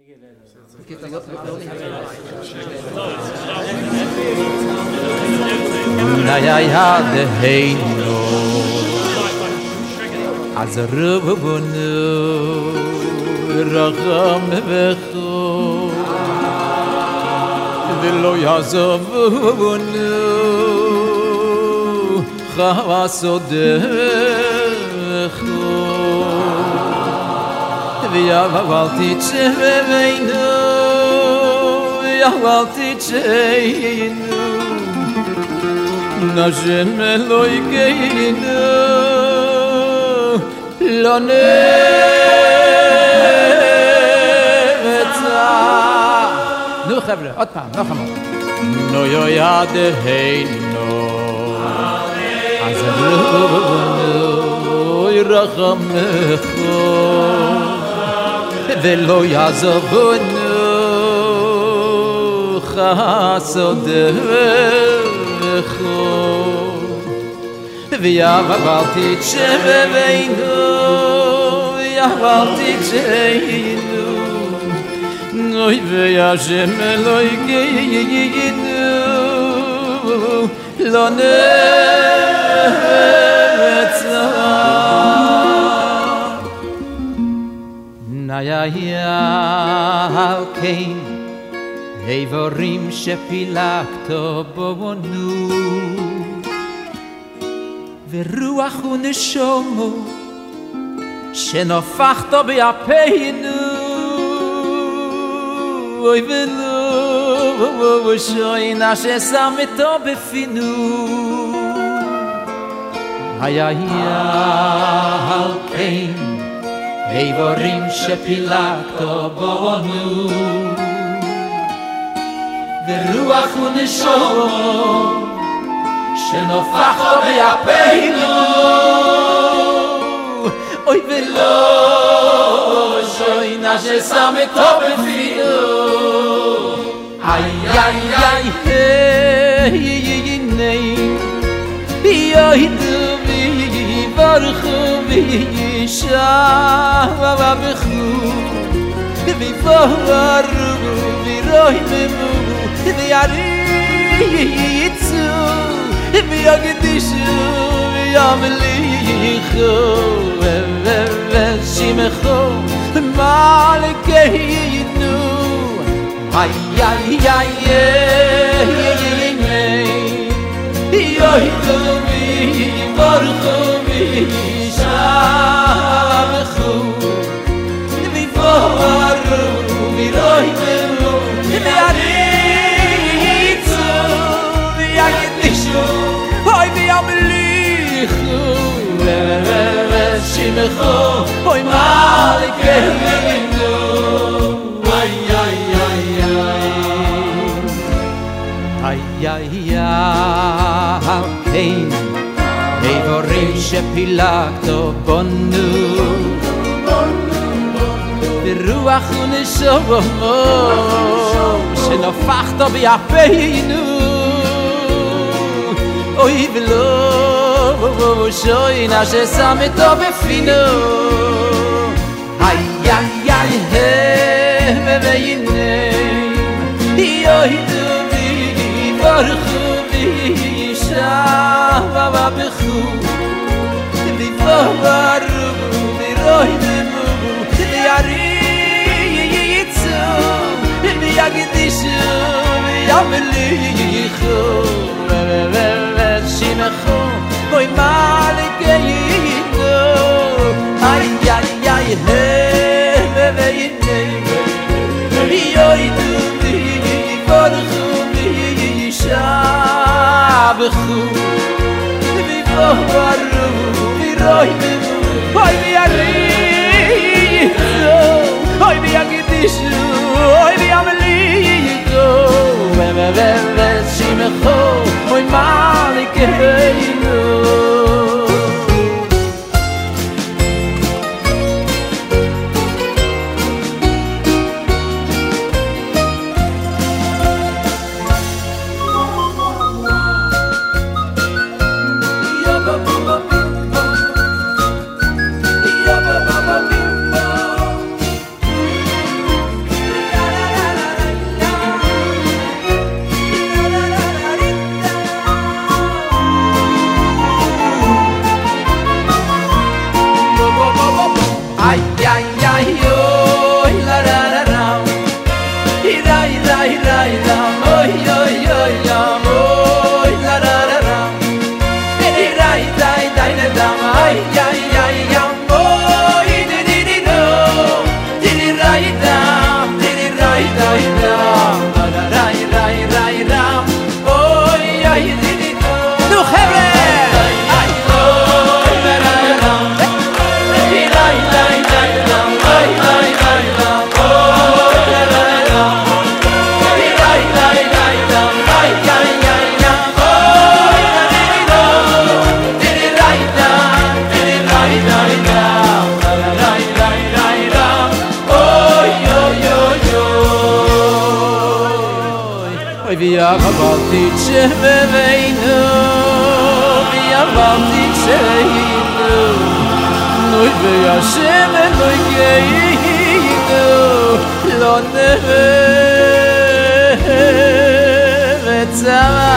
Naya de heino az rubunu ragam vecho velo yazavunu chavasodcho viyavalti cheveinu viyavalti cheinu Nashem Elokeinu lo nevetzach. Nu חבר'ה, עוד פעם, לא חמור. No yoyadeinu az rubunu yirachamchu velo yazavunu chasodech ויעברתי תשבנו ויעברתי תשיינו נוי וישם אלוהינו לא נרצה נהיה על כן איבורים שפילקתו בונו ורוח ונשומו שנופחתו ביפינו אוי ולא ושוינה ששמתו בפינו היה על כן איבורים שפילקתו בונו ורוח ונשומו שנופחו ביפינו אוי ולא שוינה ששמתו בפינו איי איי איי הנה יהידו ויברכו וישבחו ויפארו וירוממו ויריצו ויגדישו וימליכו ושימחו מלכנו איי איי איי יהידו ויברכו וישבחו ויפארו וירוממו ויריצו ויגדישו Hoy vi amlichu Shimcho Hoy malkeinu Ay ay ay ay Ay ay ay Kein Eivorim shepilakto bonu Beruach uneshomo Shenofachto biapeinu אוי ולא שוינה ששמתו בפינו איי איי איי והנה יהידו ויברכו וישבחו ויפארו וירוממו ויריצו ויגדישו וימליכו שימחו בוי מלכנו איי איי איי והנה יהידו ויברכו וישבחו ויפארו וירוממו אוי ויריצו אוי ויגדישו אוי וימליכו ושימחו בוי מלכנו via Kabalti Cheveinu, via Kabalti Cheveinu, Noi via Sheme Noi Geinu, Lo Neve Vetzama.